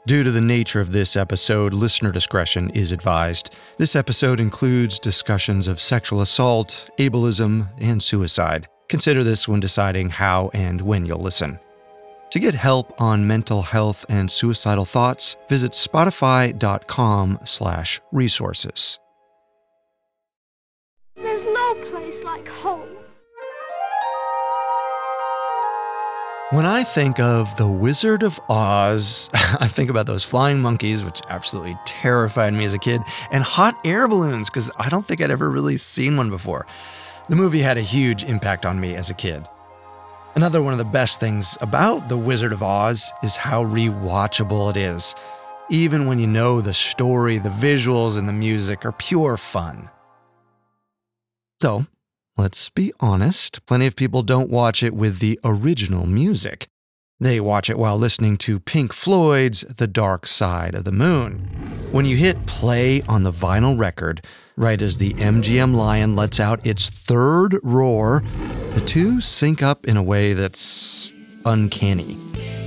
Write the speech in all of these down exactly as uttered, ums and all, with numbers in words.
Due to the nature of this episode, listener discretion is advised. This episode includes discussions of sexual assault, ableism, and suicide. Consider this when deciding how and when you'll listen. To get help on mental health and suicidal thoughts, visit spotify.com slash resources. There's no place like home. When I think of The Wizard of Oz, I think about those flying monkeys, which absolutely terrified me as a kid, and hot air balloons, because I don't think I'd ever really seen one before. The movie had a huge impact on me as a kid. Another one of the best things about The Wizard of Oz is how rewatchable it is. Even when you know the story, the visuals, and the music are pure fun. So, let's be honest, plenty of people don't watch it with the original music. They watch it while listening to Pink Floyd's The Dark Side of the Moon. When you hit play on the vinyl record, right as the M G M Lion lets out its third roar, the two sync up in a way that's uncanny.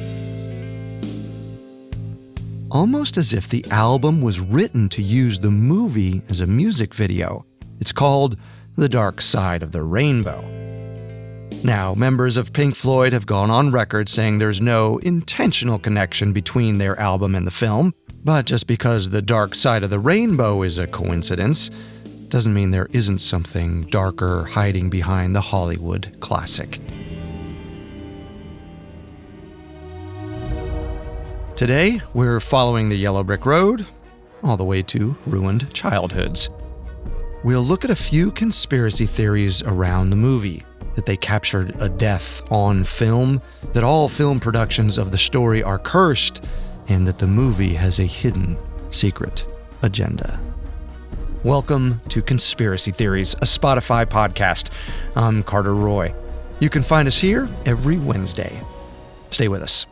Almost as if the album was written to use the movie as a music video. It's called The Dark Side of the Rainbow. Now, members of Pink Floyd have gone on record saying there's no intentional connection between their album and the film, but just because The Dark Side of the Rainbow is a coincidence, doesn't mean there isn't something darker hiding behind the Hollywood classic. Today, we're following the Yellow Brick Road, all the way to ruined childhoods. We'll look at a few conspiracy theories around the movie, that they captured a death on film, that all film productions of the story are cursed, and that the movie has a hidden, secret agenda. Welcome to Conspiracy Theories, a Spotify podcast. I'm Carter Roy. You can find us here every Wednesday. Stay with us.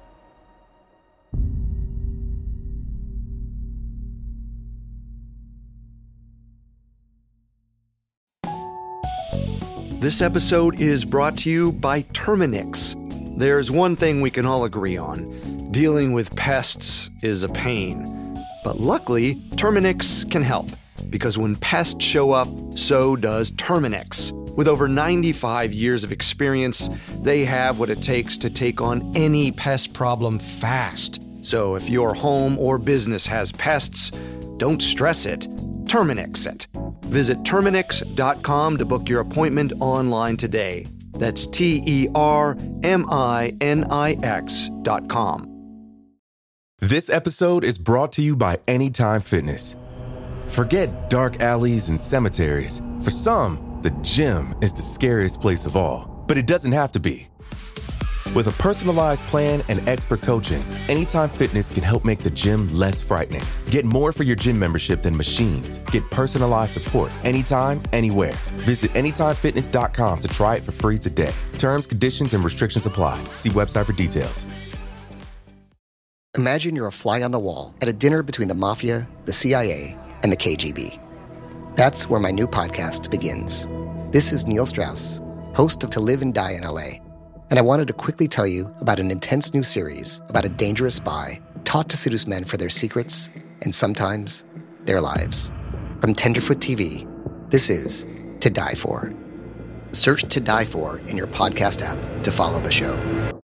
This episode is brought to you by Terminix. There's one thing we can all agree on. Dealing with pests is a pain. But luckily, Terminix can help. Because when pests show up, so does Terminix. With over ninety-five years of experience, they have what it takes to take on any pest problem fast. So if your home or business has pests, don't stress it. Terminix it. Visit Terminix dot com to book your appointment online today. That's T E R M I N I X dot com. This episode is brought to you by Anytime Fitness. Forget dark alleys and cemeteries. For some, the gym is the scariest place of all. But it doesn't have to be. With a personalized plan and expert coaching, Anytime Fitness can help make the gym less frightening. Get more for your gym membership than machines. Get personalized support anytime, anywhere. Visit anytime fitness dot com to try it for free today. Terms, conditions, and restrictions apply. See website for details. Imagine you're a fly on the wall at a dinner between the Mafia, the C I A, and the K G B. That's where my new podcast begins. This is Neil Strauss, host of To Live and Die in L A, and I wanted to quickly tell you about an intense new series about a dangerous spy taught to seduce men for their secrets and sometimes their lives. From Tenderfoot T V, this is To Die For. Search To Die For in your podcast app to follow the show.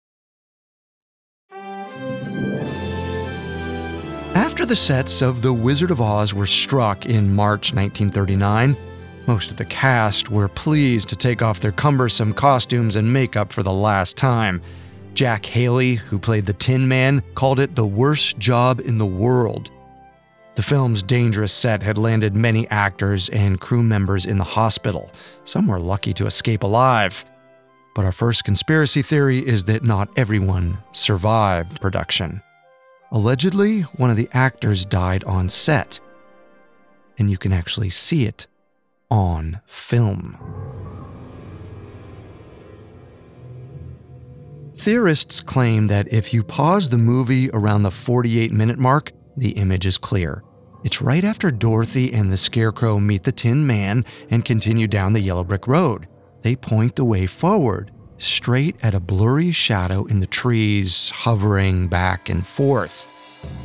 After the sets of The Wizard of Oz were struck in March nineteen thirty-nine, most of the cast were pleased to take off their cumbersome costumes and makeup for the last time. Jack Haley, who played the Tin Man, called it the worst job in the world. The film's dangerous set had landed many actors and crew members in the hospital. Some were lucky to escape alive. But our first conspiracy theory is that not everyone survived production. Allegedly, one of the actors died on set, and you can actually see it on film. Theorists claim that if you pause the movie around the forty-eight minute mark, the image is clear. It's right after Dorothy and the Scarecrow meet the Tin Man and continue down the Yellow Brick Road. They point the way forward, straight at a blurry shadow in the trees hovering back and forth.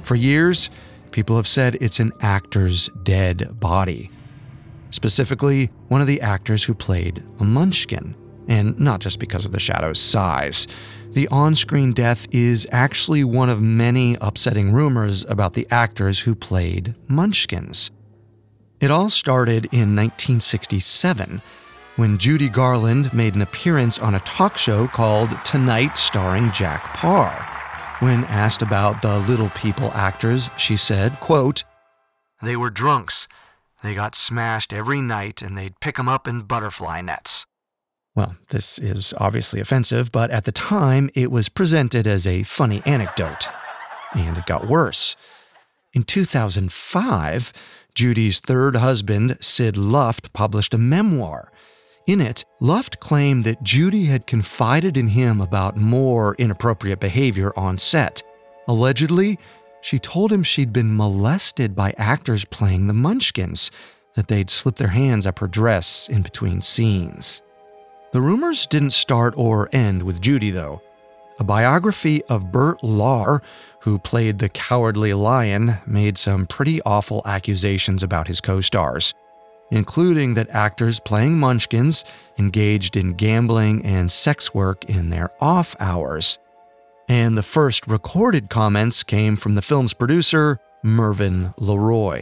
For years, people have said it's an actor's dead body. Specifically, one of the actors who played a Munchkin. And not just because of the shadow's size. The on-screen death is actually one of many upsetting rumors about the actors who played Munchkins. It all started in nineteen sixty-seven, when Judy Garland made an appearance on a talk show called Tonight starring Jack Paar. When asked about the Little People actors, she said, quote, "They were drunks. They got smashed every night and they'd pick 'em up in butterfly nets." Well, this is obviously offensive, but at the time, it was presented as a funny anecdote. And it got worse. In two thousand five, Judy's third husband, Sid Luft, published a memoir. In it, Luft claimed that Judy had confided in him about more inappropriate behavior on set. Allegedly, she told him she'd been molested by actors playing the Munchkins, that they'd slip their hands up her dress in between scenes. The rumors didn't start or end with Judy, though. A biography of Burt Lahr, who played the Cowardly Lion, made some pretty awful accusations about his co-stars, including that actors playing Munchkins engaged in gambling and sex work in their off hours. And the first recorded comments came from the film's producer, Mervyn LeRoy.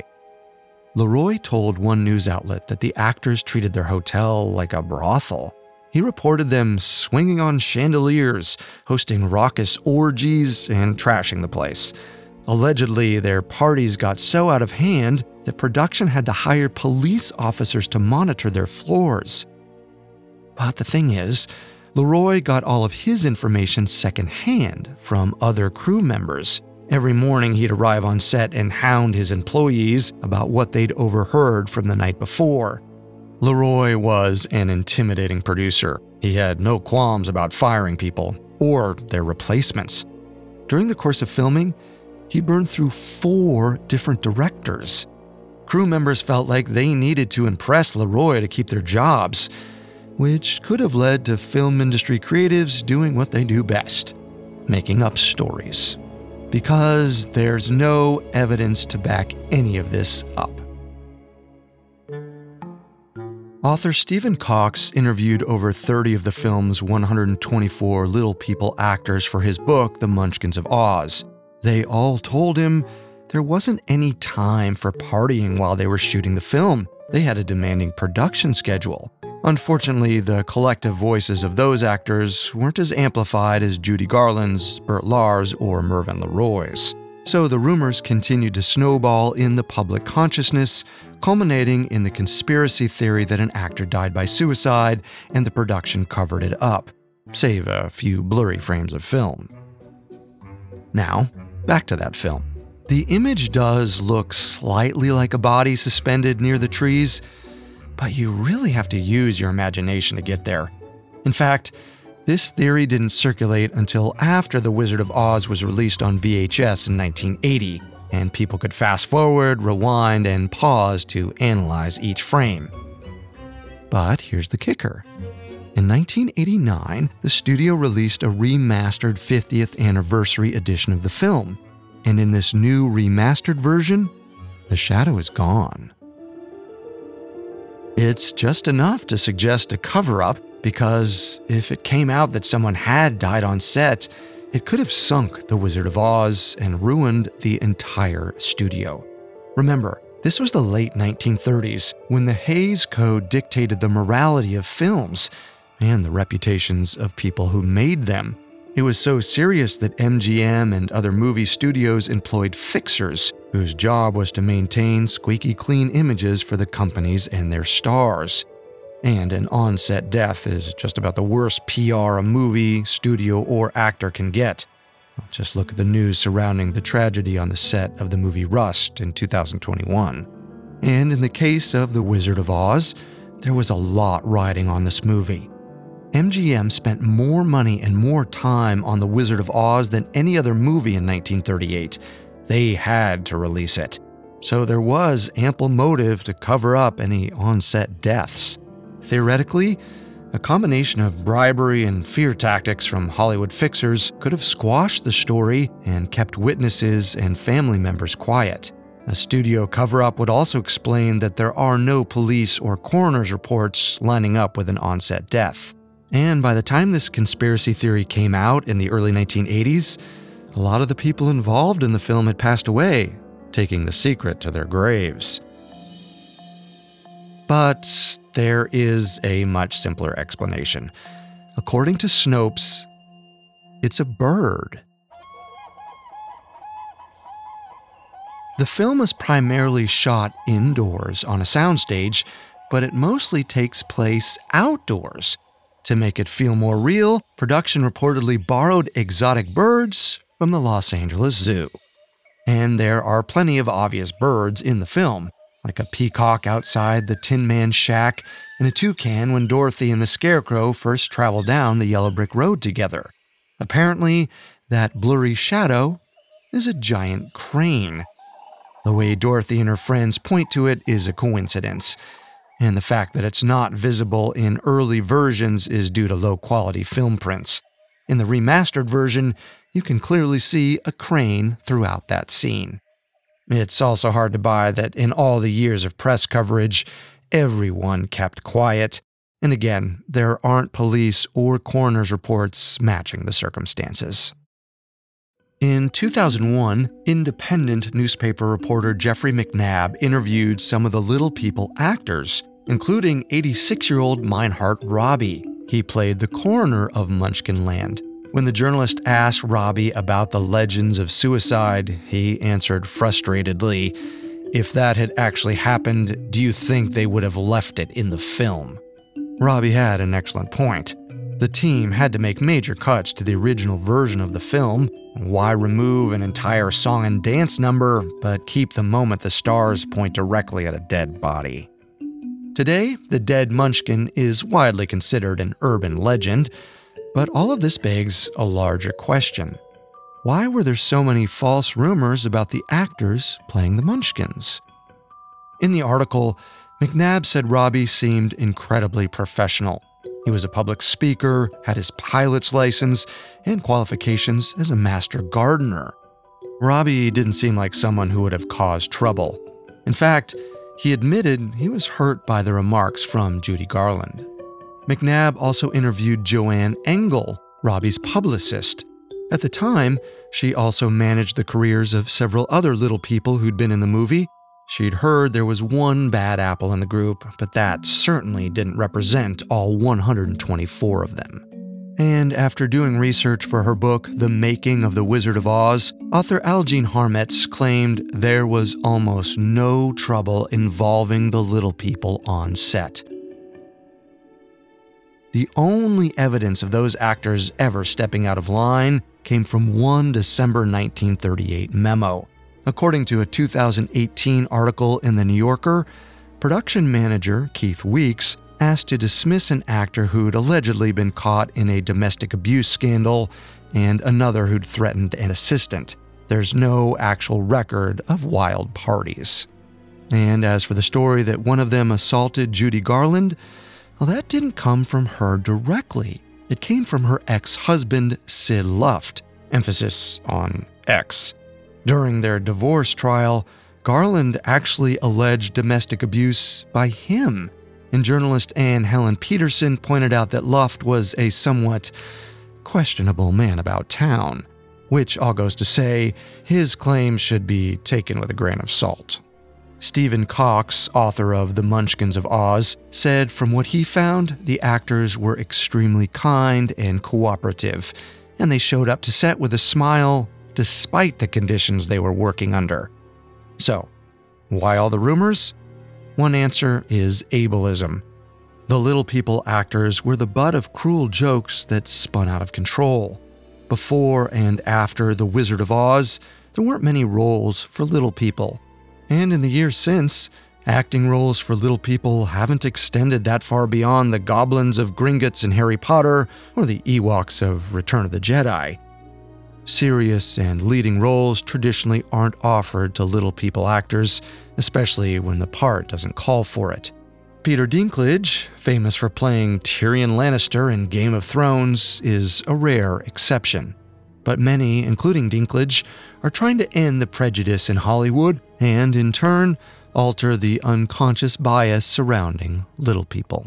LeRoy told one news outlet that the actors treated their hotel like a brothel. He reported them swinging on chandeliers, hosting raucous orgies, and trashing the place. Allegedly, their parties got so out of hand that production had to hire police officers to monitor their floors. But the thing is, LeRoy got all of his information secondhand from other crew members. Every morning he'd arrive on set and hound his employees about what they'd overheard from the night before. LeRoy was an intimidating producer. He had no qualms about firing people or their replacements. During the course of filming, he burned through four different directors. Crew members felt like they needed to impress LeRoy to keep their jobs, which could have led to film industry creatives doing what they do best, making up stories. Because there's no evidence to back any of this up. Author Stephen Cox interviewed over thirty of the film's one hundred twenty-four Little People actors for his book, The Munchkins of Oz. They all told him there wasn't any time for partying while they were shooting the film. They had a demanding production schedule. Unfortunately, the collective voices of those actors weren't as amplified as Judy Garland's, Burt Lahr's, or Mervyn LeRoy's. So the rumors continued to snowball in the public consciousness, culminating in the conspiracy theory that an actor died by suicide and the production covered it up, save a few blurry frames of film. Now, back to that film. The image does look slightly like a body suspended near the trees, but you really have to use your imagination to get there. In fact, this theory didn't circulate until after The Wizard of Oz was released on V H S in nineteen eighty, and people could fast forward, rewind, and pause to analyze each frame. But here's the kicker. In nineteen eighty-nine, the studio released a remastered fiftieth anniversary edition of the film, and in this new remastered version, the shadow is gone. It's just enough to suggest a cover-up, because if it came out that someone had died on set, it could have sunk The Wizard of Oz and ruined the entire studio. Remember, this was the late nineteen thirties, when the Hays Code dictated the morality of films and the reputations of people who made them. It was so serious that M G M and other movie studios employed fixers, whose job was to maintain squeaky clean images for the companies and their stars. And an on-set death is just about the worst P R a movie, studio, or actor can get. Just look at the news surrounding the tragedy on the set of the movie Rust in two thousand twenty-one. And in the case of The Wizard of Oz, there was a lot riding on this movie. M G M spent more money and more time on The Wizard of Oz than any other movie in nineteen thirty-eight. They had to release it. So there was ample motive to cover up any on-set deaths. Theoretically, A combination of bribery and fear tactics from Hollywood fixers could have squashed the story and kept witnesses and family members quiet. A studio cover-up would also explain that there are no police or coroner's reports lining up with an on-set death. And by the time this conspiracy theory came out in the early nineteen eighties, a lot of the people involved in the film had passed away, taking the secret to their graves. But there is a much simpler explanation. According to Snopes, it's a bird. The film is primarily shot indoors on a soundstage, but it mostly takes place outdoors. To make it feel more real, production reportedly borrowed exotic birds from the Los Angeles Zoo. And there are plenty of obvious birds in the film, like a peacock outside the Tin Man's shack and a toucan when Dorothy and the Scarecrow first travel down the yellow brick road together. Apparently, that blurry shadow is a giant crane. The way Dorothy and her friends point to it is a coincidence, and the fact that it's not visible in early versions is due to low-quality film prints. In the remastered version, you can clearly see a crane throughout that scene. It's also hard to buy that in all the years of press coverage, everyone kept quiet, and again, there aren't police or coroner's reports matching the circumstances. In two thousand one, independent newspaper reporter Jeffrey McNabb interviewed some of the Little People actors, including eighty-six-year-old Meinhard Robbie. He played the coroner of Munchkinland. When the journalist asked Robbie about the legends of suicide, he answered frustratedly, "If that had actually happened, do you think they would have left it in the film?" Robbie had an excellent point. The team had to make major cuts to the original version of the film. Why remove an entire song and dance number, but keep the moment the stars point directly at a dead body? Today, the dead Munchkin is widely considered an urban legend, but all of this begs a larger question. Why were there so many false rumors about the actors playing the Munchkins? In the article, McNabb said Robbie seemed incredibly professional. He was a public speaker, had his pilot's license, and qualifications as a master gardener. Robbie didn't seem like someone who would have caused trouble. In fact, he admitted he was hurt by the remarks from Judy Garland. McNabb also interviewed Joanne Engel, Robbie's publicist. At the time, she also managed the careers of several other little people who'd been in the movie. She'd heard there was one bad apple in the group, but that certainly didn't represent all one hundred twenty-four of them. And after doing research for her book, The Making of the Wizard of Oz, author Algene Harmetz claimed there was almost no trouble involving the little people on set. The only evidence of those actors ever stepping out of line came from one December nineteen thirty-eight memo. According to a two thousand eighteen article in The New Yorker, production manager Keith Weeks asked to dismiss an actor who'd allegedly been caught in a domestic abuse scandal and another who'd threatened an assistant. There's no actual record of wild parties. And as for the story that one of them assaulted Judy Garland, well, that didn't come from her directly. It came from her ex-husband, Sid Luft, emphasis on ex. During their divorce trial, Garland actually alleged domestic abuse by him, and journalist Anne Helen Peterson pointed out that Luft was a somewhat questionable man about town, which all goes to say his claims should be taken with a grain of salt. Stephen Cox, author of The Munchkins of Oz, said from what he found, the actors were extremely kind and cooperative, and they showed up to set with a smile despite the conditions they were working under. So, why all the rumors? One answer is ableism. The Little People actors were the butt of cruel jokes that spun out of control. Before and after The Wizard of Oz, there weren't many roles for little people. And in the years since, acting roles for little people haven't extended that far beyond the goblins of Gringotts and Harry Potter or the Ewoks of Return of the Jedi. Serious and leading roles traditionally aren't offered to little people actors, especially when the part doesn't call for it. Peter Dinklage, famous for playing Tyrion Lannister in Game of Thrones, is a rare exception. But many, including Dinklage, are trying to end the prejudice in Hollywood and, in turn, alter the unconscious bias surrounding little people.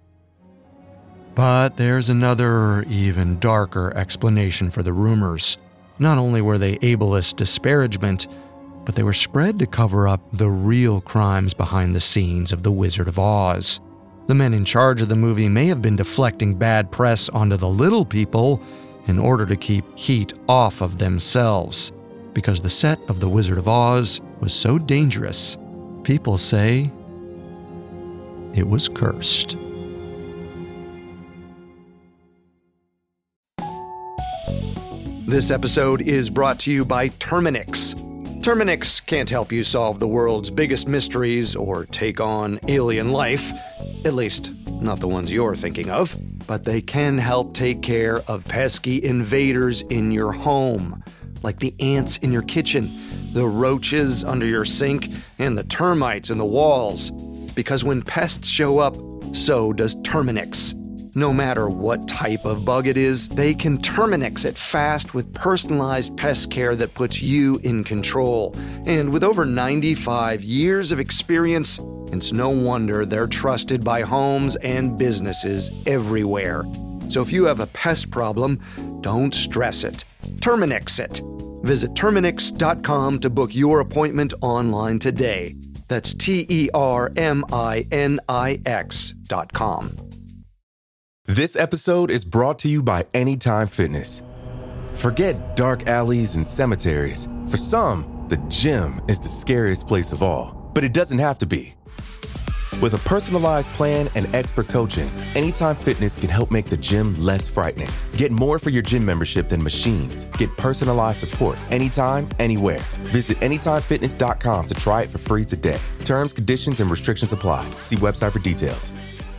But there's another, even darker explanation for the rumors. Not only were they ableist disparagement, but they were spread to cover up the real crimes behind the scenes of The Wizard of Oz. The men in charge of the movie may have been deflecting bad press onto the little people in order to keep heat off of themselves, because the set of The Wizard of Oz was so dangerous, people say it was cursed. This episode is brought to you by Terminix. Terminix can't help you solve the world's biggest mysteries or take on alien life, at least not the ones you're thinking of, but they can help take care of pesky invaders in your home, like the ants in your kitchen, the roaches under your sink, and the termites in the walls. Because when pests show up, so does Terminix. No matter what type of bug it is, they can Terminix it fast with personalized pest care that puts you in control. And with over ninety-five years of experience, it's no wonder they're trusted by homes and businesses everywhere. So if you have a pest problem, don't stress it. Terminix it. Visit Terminix dot com to book your appointment online today. That's T E R M I N I X dot com. This episode is brought to you by Anytime Fitness. Forget dark alleys and cemeteries. For some, the gym is the scariest place of all. But it doesn't have to be. With a personalized plan and expert coaching, Anytime Fitness can help make the gym less frightening. Get more for your gym membership than machines. Get personalized support anytime, anywhere. Visit Anytime Fitness dot com to try it for free today. Terms, conditions, and restrictions apply. See website for details.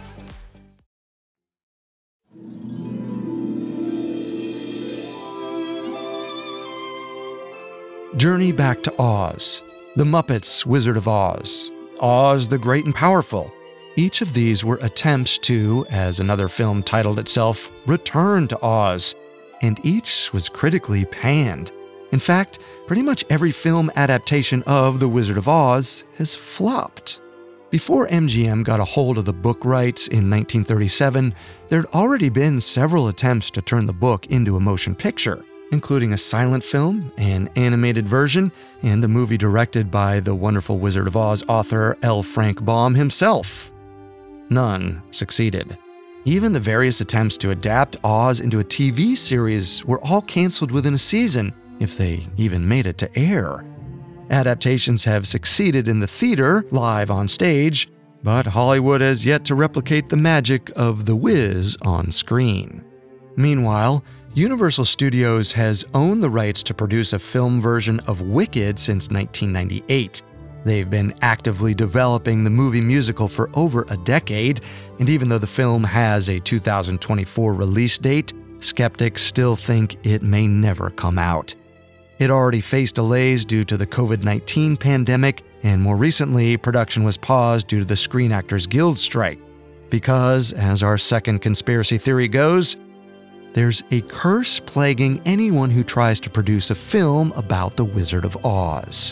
Journey Back to Oz, The Muppets' Wizard of Oz, Oz the Great and Powerful. Each of these were attempts to, as another film titled itself, return to Oz, and each was critically panned. In fact, pretty much every film adaptation of The Wizard of Oz has flopped. Before M G M got a hold of the book rights in nineteen thirty-seven, there'd already been several attempts to turn the book into a motion picture, including a silent film, an animated version, and a movie directed by the wonderful Wizard of Oz author L. Frank Baum himself. None succeeded. Even the various attempts to adapt Oz into a T V series were all canceled within a season, if they even made it to air. Adaptations have succeeded in the theater, live on stage, but Hollywood has yet to replicate the magic of The Wiz on screen. Meanwhile, Universal Studios has owned the rights to produce a film version of Wicked since nineteen ninety-eight. They've been actively developing the movie musical for over a decade, and even though the film has a two thousand twenty-four release date, skeptics still think it may never come out. It already faced delays due to the covid nineteen pandemic, and more recently, production was paused due to the Screen Actors Guild strike. Because, as our second conspiracy theory goes, there's a curse plaguing anyone who tries to produce a film about the Wizard of Oz.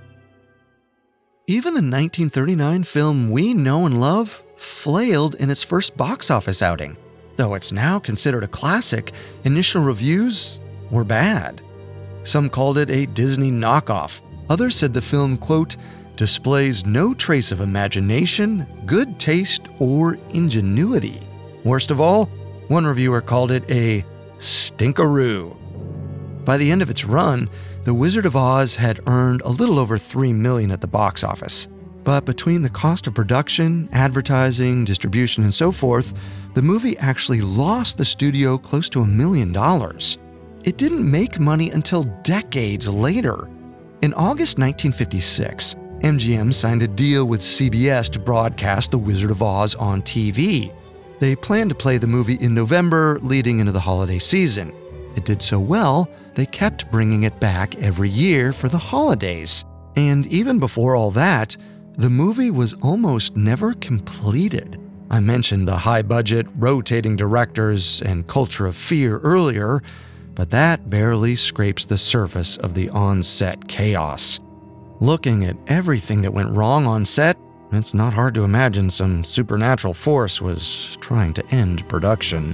Even the nineteen thirty-nine film we know and love flailed in its first box office outing. Though it's now considered a classic, initial reviews were bad. Some called it a Disney knockoff. Others said the film, quote, displays no trace of imagination, good taste, or ingenuity. Worst of all, one reviewer called it a stinkeroo. By the end of its run, The Wizard of Oz had earned a little over three million dollars at the box office. But between the cost of production, advertising, distribution, and so forth, the movie actually lost the studio close to a million dollars. It didn't make money until decades later. In August nineteen fifty-six, M G M signed a deal with C B S to broadcast The Wizard of Oz on T V. They planned to play the movie in November, leading into the holiday season. It did so well, they kept bringing it back every year for the holidays. And even before all that, the movie was almost never completed. I mentioned the high-budget, rotating directors and culture of fear earlier, but that barely scrapes the surface of the on-set chaos. Looking at everything that went wrong on set, it's not hard to imagine some supernatural force was trying to end production.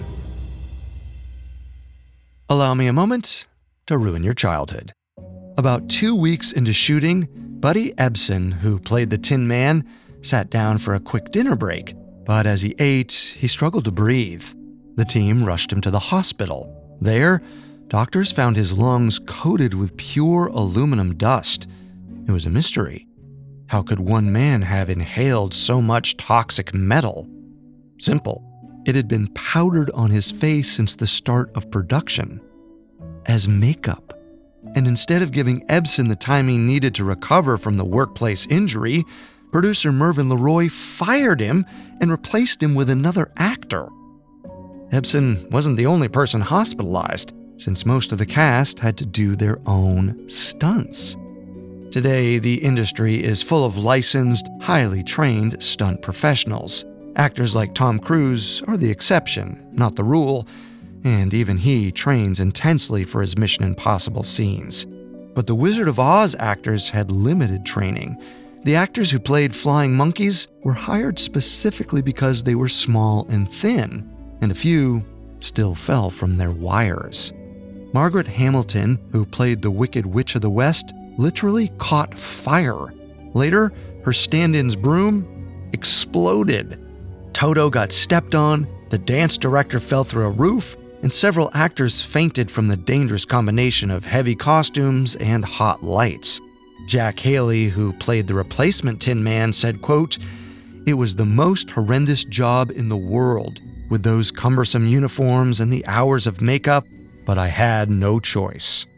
Allow me a moment to ruin your childhood. About two weeks into shooting, Buddy Ebsen, who played the Tin Man, sat down for a quick dinner break, but as he ate, he struggled to breathe. The team rushed him to the hospital. There, doctors found his lungs coated with pure aluminum dust. It was a mystery. How could one man have inhaled so much toxic metal? Simple. It had been powdered on his face since the start of production. As makeup. And instead of giving Ebsen the time he needed to recover from the workplace injury, producer Mervyn LeRoy fired him and replaced him with another actor. Ebsen wasn't the only person hospitalized, since most of the cast had to do their own stunts. Today, the industry is full of licensed, highly trained stunt professionals. Actors like Tom Cruise are the exception, not the rule, and even he trains intensely for his Mission Impossible scenes. But the Wizard of Oz actors had limited training. The actors who played flying monkeys were hired specifically because they were small and thin, and a few still fell from their wires. Margaret Hamilton, who played the Wicked Witch of the West, literally caught fire. Later, her stand-in's broom exploded. Toto got stepped on, the dance director fell through a roof, and several actors fainted from the dangerous combination of heavy costumes and hot lights. Jack Haley, who played the replacement Tin Man, said, quote, "It was the most horrendous job in the world, with those cumbersome uniforms and the hours of makeup, but I had no choice."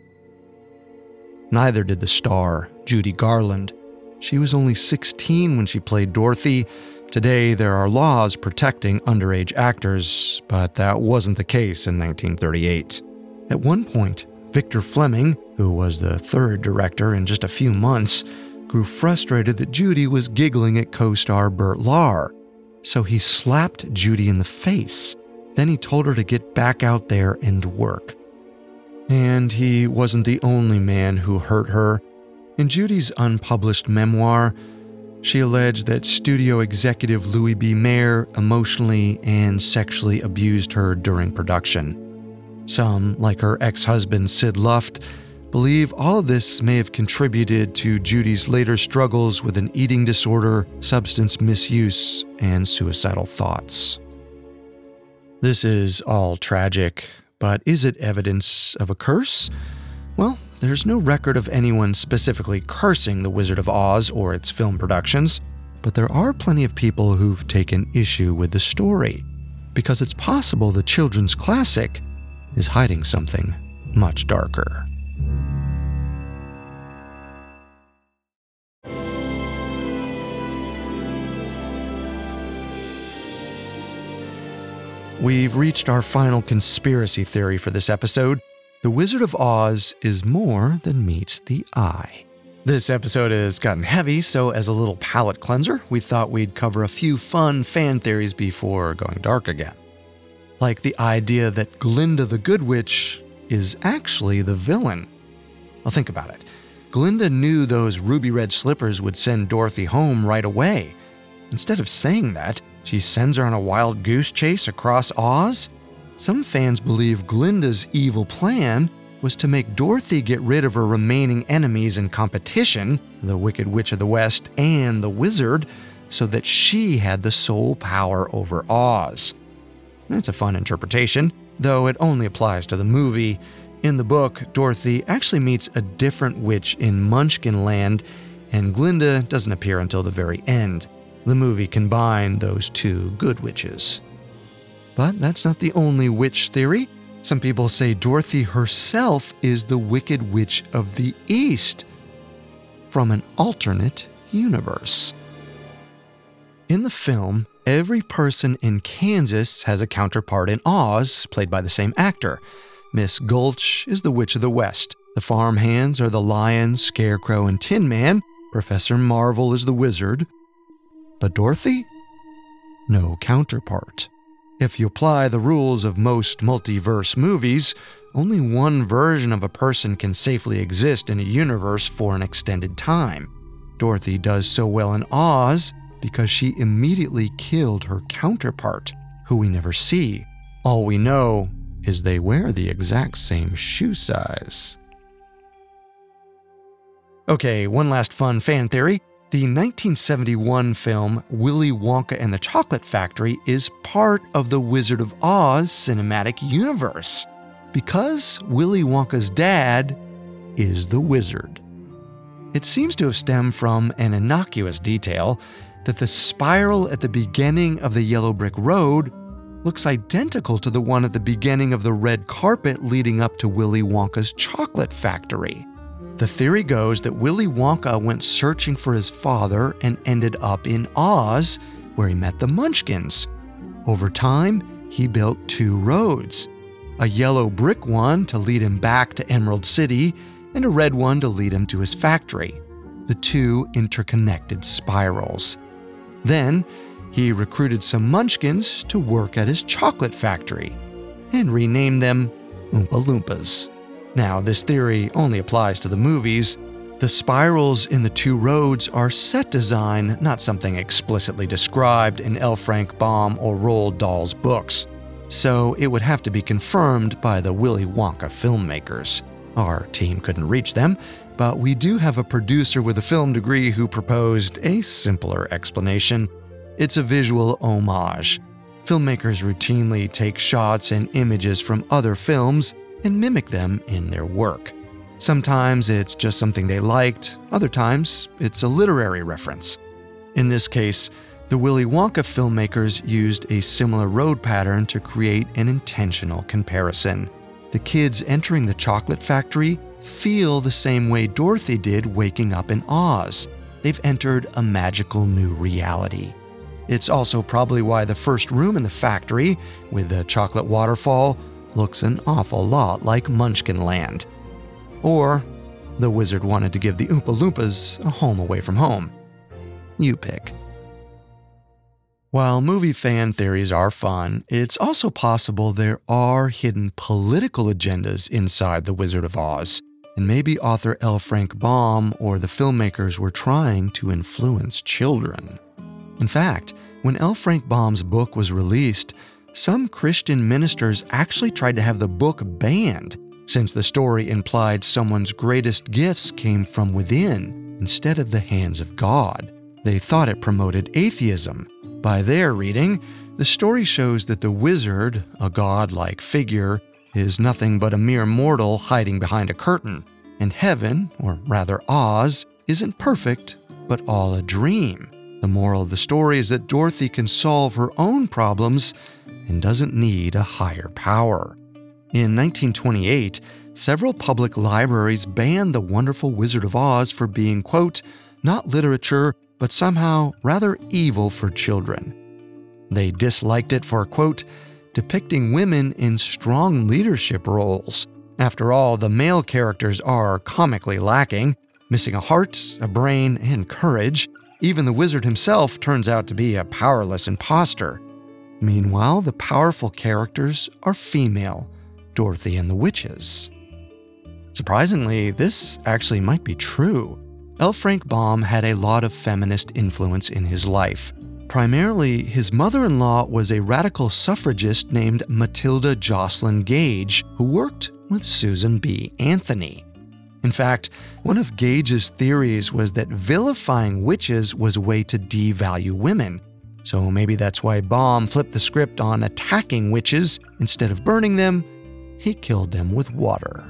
Neither did the star, Judy Garland. She was only sixteen when she played Dorothy. Today, there are laws protecting underage actors, but that wasn't the case in nineteen thirty-eight. At one point, Victor Fleming, who was the third director in just a few months, grew frustrated that Judy was giggling at co-star Burt Lahr. So he slapped Judy in the face. Then he told her to get back out there and work. And he wasn't the only man who hurt her. In Judy's unpublished memoir, she alleged that studio executive Louis B. Mayer emotionally and sexually abused her during production. Some, like her ex-husband Sid Luft, believe all of this may have contributed to Judy's later struggles with an eating disorder, substance misuse, and suicidal thoughts. This is all tragic, but is it evidence of a curse? Well, there's no record of anyone specifically cursing The Wizard of Oz or its film productions, but there are plenty of people who've taken issue with the story, because it's possible the children's classic is hiding something much darker. We've reached our final conspiracy theory for this episode. The Wizard of Oz is more than meets the eye. This episode has gotten heavy, so as a little palate cleanser, we thought we'd cover a few fun fan theories before going dark again. Like the idea that Glinda the Good Witch is actually the villain. Well, think about it. Glinda knew those ruby red slippers would send Dorothy home right away. Instead of saying that, she sends her on a wild goose chase across Oz. Some fans believe Glinda's evil plan was to make Dorothy get rid of her remaining enemies in competition, the Wicked Witch of the West and the Wizard, so that she had the sole power over Oz. That's a fun interpretation, though it only applies to the movie. In the book, Dorothy actually meets a different witch in Munchkin Land, and Glinda doesn't appear until the very end. The movie combined those two good witches. But that's not the only witch theory. Some people say Dorothy herself is the Wicked Witch of the East from an alternate universe. In the film, every person in Kansas has a counterpart in Oz, played by the same actor. Miss Gulch is the Witch of the West. The farmhands are the Lion, Scarecrow, and Tin Man. Professor Marvel is the wizard. But Dorothy? No counterpart. If you apply the rules of most multiverse movies, only one version of a person can safely exist in a universe for an extended time. Dorothy does so well in Oz because she immediately killed her counterpart, who we never see. All we know is they wear the exact same shoe size. Okay, one last fun fan theory. The nineteen seventy-one film Willy Wonka and the Chocolate Factory is part of the Wizard of Oz cinematic universe, because Willy Wonka's dad is the wizard. It seems to have stemmed from an innocuous detail that the spiral at the beginning of the Yellow Brick Road looks identical to the one at the beginning of the red carpet leading up to Willy Wonka's chocolate factory. The theory goes that Willy Wonka went searching for his father and ended up in Oz, where he met the Munchkins. Over time, he built two roads, a yellow brick one to lead him back to Emerald City, and a red one to lead him to his factory, the two interconnected spirals. Then, he recruited some Munchkins to work at his chocolate factory, and renamed them Oompa Loompas. Now, this theory only applies to the movies. The spirals in the two roads are set design, not something explicitly described in L. Frank Baum or Roald Dahl's books. So it would have to be confirmed by the Willy Wonka filmmakers. Our team couldn't reach them, but we do have a producer with a film degree who proposed a simpler explanation. It's a visual homage. Filmmakers routinely take shots and images from other films and mimic them in their work. Sometimes it's just something they liked, other times it's a literary reference. In this case, the Willy Wonka filmmakers used a similar road pattern to create an intentional comparison. The kids entering the chocolate factory feel the same way Dorothy did waking up in Oz. They've entered a magical new reality. It's also probably why the first room in the factory, with the chocolate waterfall, looks an awful lot like Munchkin Land. Or the wizard wanted to give the Oompa Loompas a home away from home. You pick. While movie fan theories are fun, it's also possible there are hidden political agendas inside The Wizard of Oz, and maybe author L. Frank Baum or the filmmakers were trying to influence children. In fact, when L. Frank Baum's book was released, some Christian ministers actually tried to have the book banned, since the story implied someone's greatest gifts came from within instead of the hands of God. They thought it promoted atheism. By their reading, the story shows that the wizard, a god-like figure, is nothing but a mere mortal hiding behind a curtain, and heaven, or rather Oz, isn't perfect, but all a dream. The moral of the story is that Dorothy can solve her own problems and doesn't need a higher power. In nineteen twenty-eight, several public libraries banned The Wonderful Wizard of Oz for being, quote, not literature, but somehow rather evil for children. They disliked it for, quote, depicting women in strong leadership roles. After all, the male characters are comically lacking, missing a heart, a brain, and courage. Even the wizard himself turns out to be a powerless imposter. Meanwhile, the powerful characters are female, Dorothy and the witches. Surprisingly, this actually might be true. L. Frank Baum had a lot of feminist influence in his life. Primarily, his mother-in-law was a radical suffragist named Matilda Jocelyn Gage, who worked with Susan B. Anthony. In fact, one of Gage's theories was that vilifying witches was a way to devalue women. So maybe that's why Baum flipped the script on attacking witches. Instead of burning them, he killed them with water.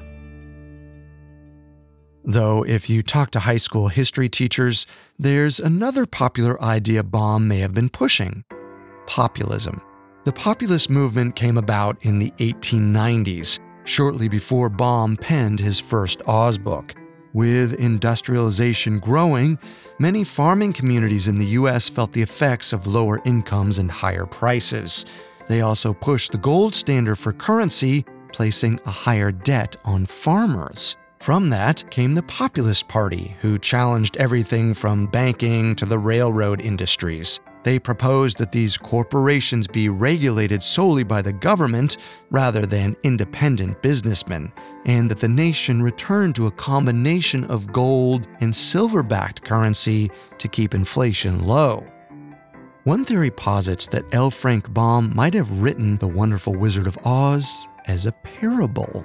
Though if you talk to high school history teachers, there's another popular idea Baum may have been pushing: populism. The populist movement came about in the eighteen nineties, shortly before Baum penned his first Oz book. With industrialization growing, many farming communities in the U S felt the effects of lower incomes and higher prices. They also pushed the gold standard for currency, placing a higher debt on farmers. From that came the Populist Party, who challenged everything from banking to the railroad industries. They proposed that these corporations be regulated solely by the government rather than independent businessmen, and that the nation return to a combination of gold and silver-backed currency to keep inflation low. One theory posits that L. Frank Baum might have written The Wonderful Wizard of Oz as a parable.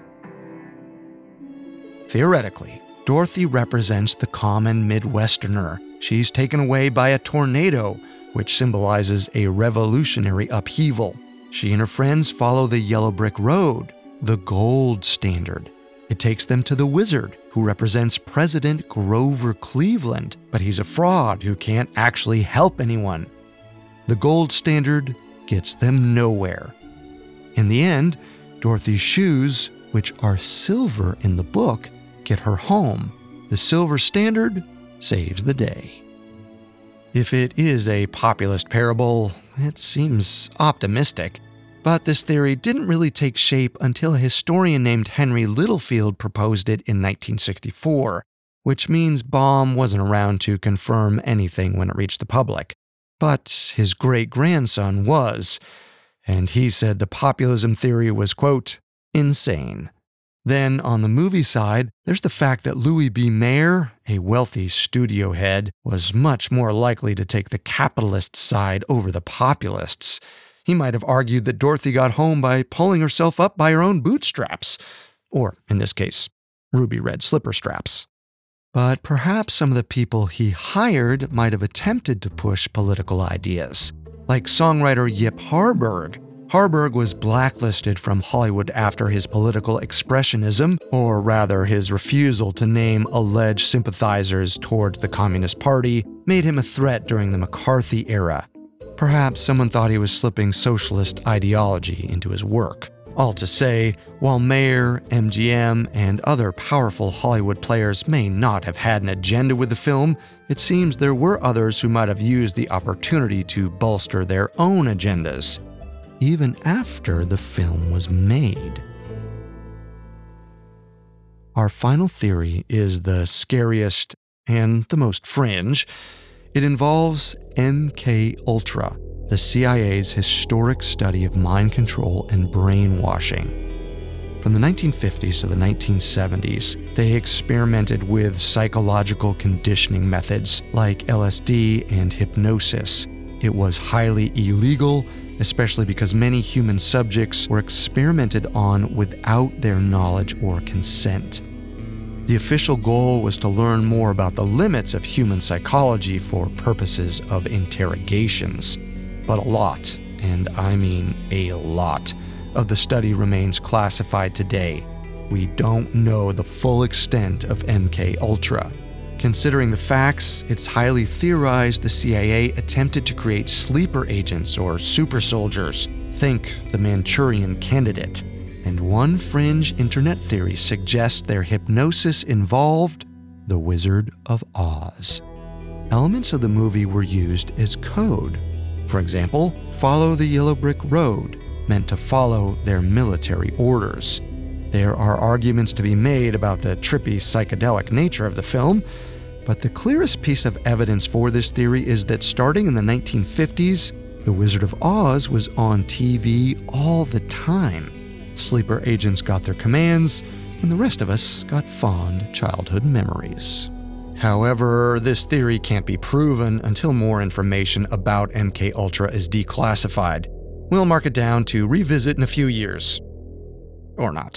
Theoretically, Dorothy represents the common Midwesterner. She's taken away by a tornado, which symbolizes a revolutionary upheaval. She and her friends follow the yellow brick road, the gold standard. It takes them to the wizard, who represents President Grover Cleveland, but he's a fraud who can't actually help anyone. The gold standard gets them nowhere. In the end, Dorothy's shoes, which are silver in the book, get her home. The silver standard saves the day. If it is a populist parable, it seems optimistic. But this theory didn't really take shape until a historian named Henry Littlefield proposed it in nineteen sixty-four, which means Baum wasn't around to confirm anything when it reached the public. But his great-grandson was, and he said the populism theory was, quote, insane. Then, on the movie side, there's the fact that Louis B. Mayer, a wealthy studio head, was much more likely to take the capitalist side over the populists. He might have argued that Dorothy got home by pulling herself up by her own bootstraps, or, in this case, ruby red slipper straps. But perhaps some of the people he hired might have attempted to push political ideas, like songwriter Yip Harburg. Harburg was blacklisted from Hollywood after his political expressionism, or rather his refusal to name alleged sympathizers towards the Communist Party, made him a threat during the McCarthy era. Perhaps someone thought he was slipping socialist ideology into his work. All to say, while Mayer, M G M, and other powerful Hollywood players may not have had an agenda with the film, it seems there were others who might have used the opportunity to bolster their own agendas, even after the film was made. Our final theory is the scariest and the most fringe. It involves M K Ultra, the C I A's historic study of mind control and brainwashing. From the nineteen fifties to the nineteen seventies, they experimented with psychological conditioning methods like L S D and hypnosis. It was highly illegal, especially because many human subjects were experimented on without their knowledge or consent. The official goal was to learn more about the limits of human psychology for purposes of interrogations. But a lot, and I mean a lot, of the study remains classified today. We don't know the full extent of M K Ultra. Considering the facts, it's highly theorized the C I A attempted to create sleeper agents or super soldiers. Think the Manchurian Candidate. And one fringe internet theory suggests their hypnosis involved The Wizard of Oz. Elements of the movie were used as code. For example, follow the yellow brick road, meant to follow their military orders. There are arguments to be made about the trippy psychedelic nature of the film, but the clearest piece of evidence for this theory is that starting in the nineteen fifties, The Wizard of Oz was on T V all the time. Sleeper agents got their commands, and the rest of us got fond childhood memories. However, this theory can't be proven until more information about M K Ultra is declassified. We'll mark it down to revisit in a few years. Or not.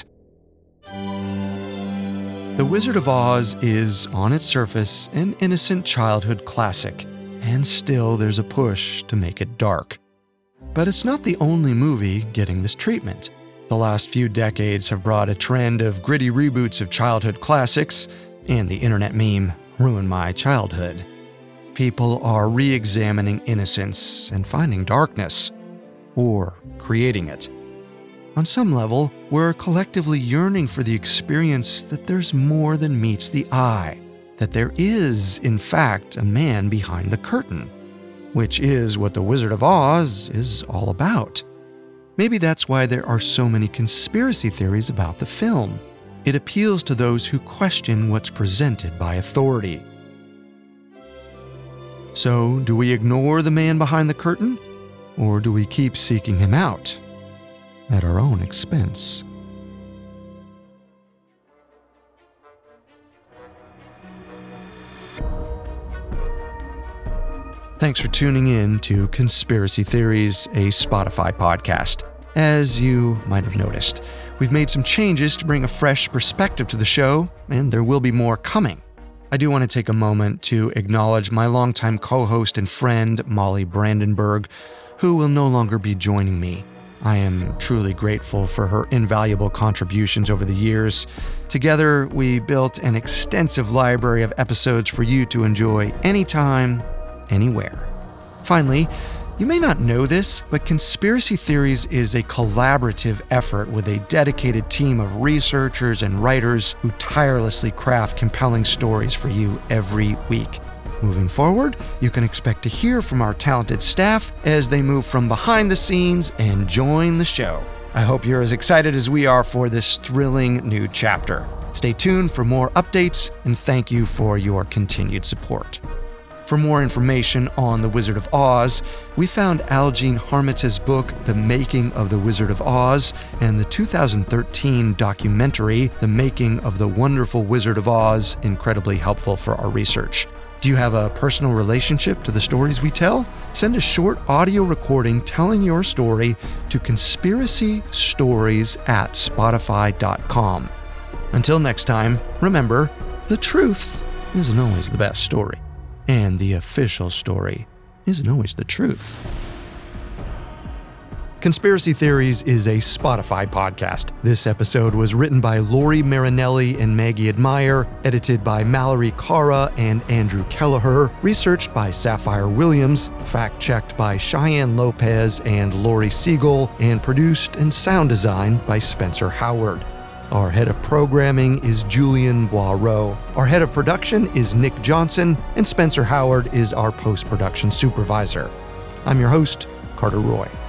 The Wizard of Oz is, on its surface, an innocent childhood classic, and still there's a push to make it dark. But it's not the only movie getting this treatment. The last few decades have brought a trend of gritty reboots of childhood classics, and the internet meme, ruin my childhood. People are re-examining innocence and finding darkness, or creating it. On some level, we're collectively yearning for the experience that there's more than meets the eye, that there is, in fact, a man behind the curtain, which is what The Wizard of Oz is all about. Maybe that's why there are so many conspiracy theories about the film. It appeals to those who question what's presented by authority. So, do we ignore the man behind the curtain, or do we keep seeking him out at our own expense? Thanks for tuning in to Conspiracy Theories, a Spotify podcast. As you might have noticed, we've made some changes to bring a fresh perspective to the show, and there will be more coming. I do want to take a moment to acknowledge my longtime co-host and friend, Molly Brandenburg, who will no longer be joining me. I am truly grateful for her invaluable contributions over the years. Together, we built an extensive library of episodes for you to enjoy anytime, anywhere. Finally, you may not know this, but Conspiracy Theories is a collaborative effort with a dedicated team of researchers and writers who tirelessly craft compelling stories for you every week. Moving forward, you can expect to hear from our talented staff as they move from behind the scenes and join the show. I hope you're as excited as we are for this thrilling new chapter. Stay tuned for more updates, and thank you for your continued support. For more information on The Wizard of Oz, we found Al Jean Harmitz's book, The Making of the Wizard of Oz, and the two thousand thirteen documentary, The Making of the Wonderful Wizard of Oz, incredibly helpful for our research. Do you have a personal relationship to the stories we tell? Send a short audio recording telling your story to conspiracystories at spotify dot com. Until next time, remember, the truth isn't always the best story. And the official story isn't always the truth. Conspiracy Theories is a Spotify podcast. This episode was written by Lori Marinelli and Maggie Admire, edited by Mallory Cara and Andrew Kelleher, researched by Sapphire Williams, fact-checked by Cheyenne Lopez and Lori Siegel, and produced and sound designed by Spencer Howard. Our head of programming is Julian Boireau. Our head of production is Nick Johnson, and Spencer Howard is our post-production supervisor. I'm your host, Carter Roy.